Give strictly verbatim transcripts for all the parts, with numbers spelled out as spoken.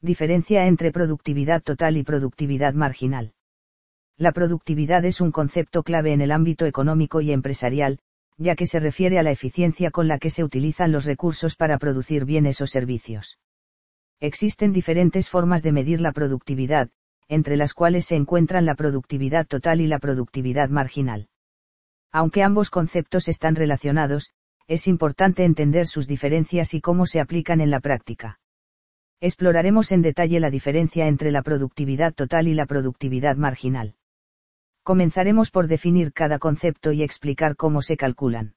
Diferencia entre productividad total y productividad marginal. La productividad es un concepto clave en el ámbito económico y empresarial, ya que se refiere a la eficiencia con la que se utilizan los recursos para producir bienes o servicios. Existen diferentes formas de medir la productividad, entre las cuales se encuentran la productividad total y la productividad marginal. Aunque ambos conceptos están relacionados, es importante entender sus diferencias y cómo se aplican en la práctica. Exploraremos en detalle la diferencia entre la productividad total y la productividad marginal. Comenzaremos por definir cada concepto y explicar cómo se calculan.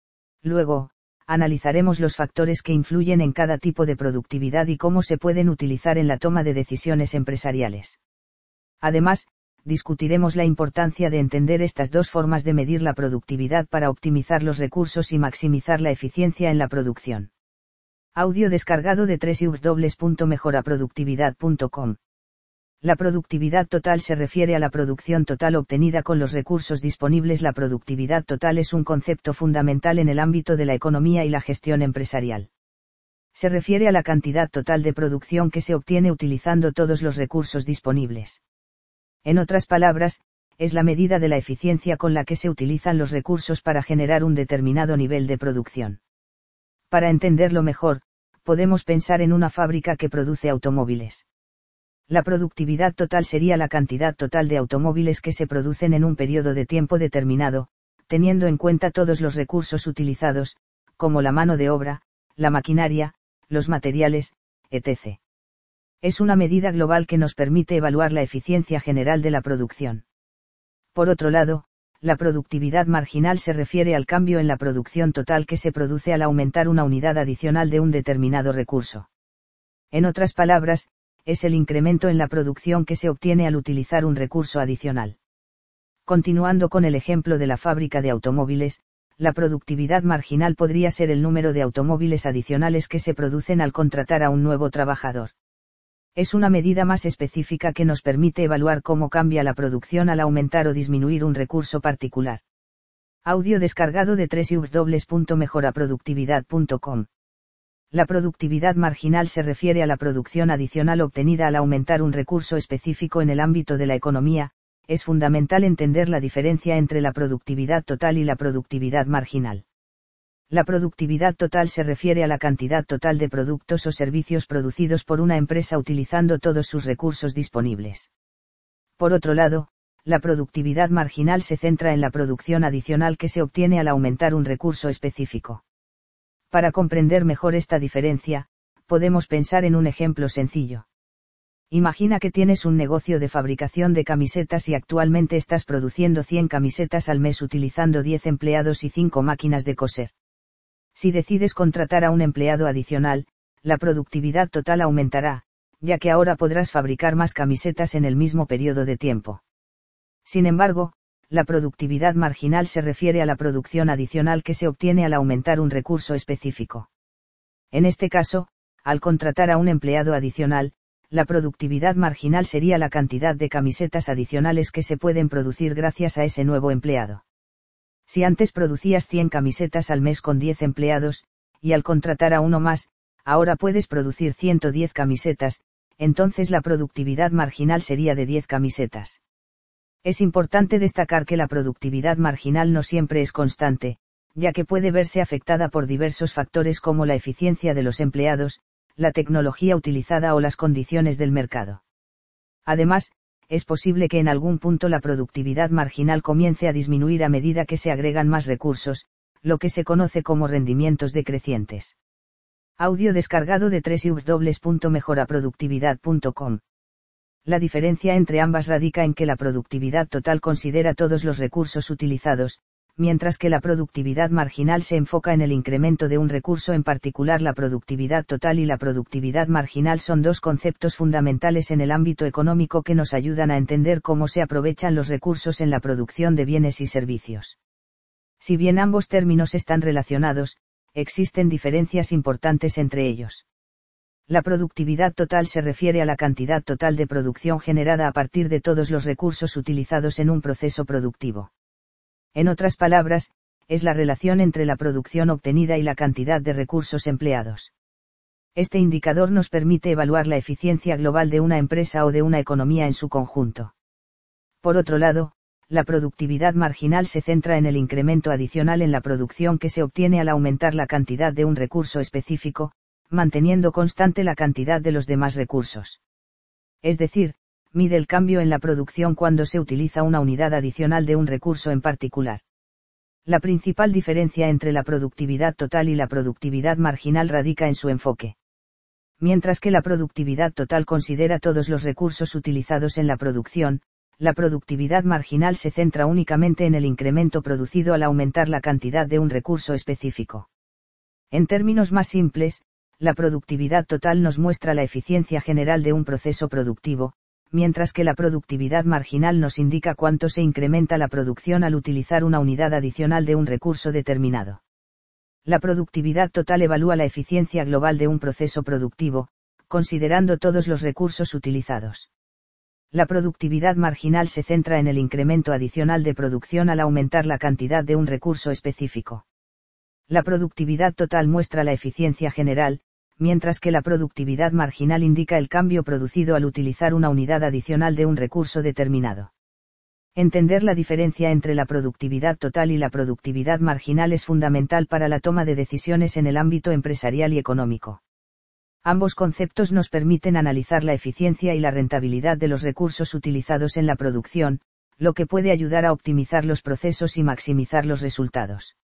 Luego, analizaremos los factores que influyen en cada tipo de productividad y cómo se pueden utilizar en la toma de decisiones empresariales. Además, discutiremos la importancia de entender estas dos formas de medir la productividad para optimizar los recursos y maximizar la eficiencia en la producción. Audio descargado de doble u doble u doble u punto mejora productividad punto com. La productividad total se refiere a la producción total obtenida con los recursos disponibles. La productividad total es un concepto fundamental en el ámbito de la economía y la gestión empresarial. Se refiere a la cantidad total de producción que se obtiene utilizando todos los recursos disponibles. En otras palabras, es la medida de la eficiencia con la que se utilizan los recursos para generar un determinado nivel de producción. Para entenderlo mejor, podemos pensar en una fábrica que produce automóviles. La productividad total sería la cantidad total de automóviles que se producen en un periodo de tiempo determinado, teniendo en cuenta todos los recursos utilizados, como la mano de obra, la maquinaria, los materiales, etcétera. Es una medida global que nos permite evaluar la eficiencia general de la producción. Por otro lado, la productividad marginal se refiere al cambio en la producción total que se produce al aumentar una unidad adicional de un determinado recurso. En otras palabras, es el incremento en la producción que se obtiene al utilizar un recurso adicional. Continuando con el ejemplo de la fábrica de automóviles, la productividad marginal podría ser el número de automóviles adicionales que se producen al contratar a un nuevo trabajador. Es una medida más específica que nos permite evaluar cómo cambia la producción al aumentar o disminuir un recurso particular. Audio descargado de doble u doble u doble u punto mejora productividad punto com. La productividad marginal se refiere a la producción adicional obtenida al aumentar un recurso específico en el ámbito de la economía. Es fundamental entender la diferencia entre la productividad total y la productividad marginal. La productividad total se refiere a la cantidad total de productos o servicios producidos por una empresa utilizando todos sus recursos disponibles. Por otro lado, la productividad marginal se centra en la producción adicional que se obtiene al aumentar un recurso específico. Para comprender mejor esta diferencia, podemos pensar en un ejemplo sencillo. Imagina que tienes un negocio de fabricación de camisetas y actualmente estás produciendo cien camisetas al mes utilizando diez empleados y cinco máquinas de coser. Si decides contratar a un empleado adicional, la productividad total aumentará, ya que ahora podrás fabricar más camisetas en el mismo periodo de tiempo. Sin embargo, la productividad marginal se refiere a la producción adicional que se obtiene al aumentar un recurso específico. En este caso, al contratar a un empleado adicional, la productividad marginal sería la cantidad de camisetas adicionales que se pueden producir gracias a ese nuevo empleado. Si antes producías cien camisetas al mes con diez empleados, y al contratar a uno más, ahora puedes producir ciento diez camisetas, entonces la productividad marginal sería de diez camisetas. Es importante destacar que la productividad marginal no siempre es constante, ya que puede verse afectada por diversos factores como la eficiencia de los empleados, la tecnología utilizada o las condiciones del mercado. Además, es posible que en algún punto la productividad marginal comience a disminuir a medida que se agregan más recursos, lo que se conoce como rendimientos decrecientes. Audio descargado de doble u doble u doble u punto mejora productividad punto com. La diferencia entre ambas radica en que la productividad total considera todos los recursos utilizados, mientras que la productividad marginal se enfoca en el incremento de un recurso en particular. La productividad total y la productividad marginal son dos conceptos fundamentales en el ámbito económico que nos ayudan a entender cómo se aprovechan los recursos en la producción de bienes y servicios. Si bien ambos términos están relacionados, existen diferencias importantes entre ellos. La productividad total se refiere a la cantidad total de producción generada a partir de todos los recursos utilizados en un proceso productivo. En otras palabras, es la relación entre la producción obtenida y la cantidad de recursos empleados. Este indicador nos permite evaluar la eficiencia global de una empresa o de una economía en su conjunto. Por otro lado, la productividad marginal se centra en el incremento adicional en la producción que se obtiene al aumentar la cantidad de un recurso específico, manteniendo constante la cantidad de los demás recursos. Es decir, mide el cambio en la producción cuando se utiliza una unidad adicional de un recurso en particular. La principal diferencia entre la productividad total y la productividad marginal radica en su enfoque. Mientras que la productividad total considera todos los recursos utilizados en la producción, la productividad marginal se centra únicamente en el incremento producido al aumentar la cantidad de un recurso específico. En términos más simples, la productividad total nos muestra la eficiencia general de un proceso productivo, mientras que la productividad marginal nos indica cuánto se incrementa la producción al utilizar una unidad adicional de un recurso determinado. La productividad total evalúa la eficiencia global de un proceso productivo, considerando todos los recursos utilizados. La productividad marginal se centra en el incremento adicional de producción al aumentar la cantidad de un recurso específico. La productividad total muestra la eficiencia general, mientras que la productividad marginal indica el cambio producido al utilizar una unidad adicional de un recurso determinado. Entender la diferencia entre la productividad total y la productividad marginal es fundamental para la toma de decisiones en el ámbito empresarial y económico. Ambos conceptos nos permiten analizar la eficiencia y la rentabilidad de los recursos utilizados en la producción, lo que puede ayudar a optimizar los procesos y maximizar los resultados.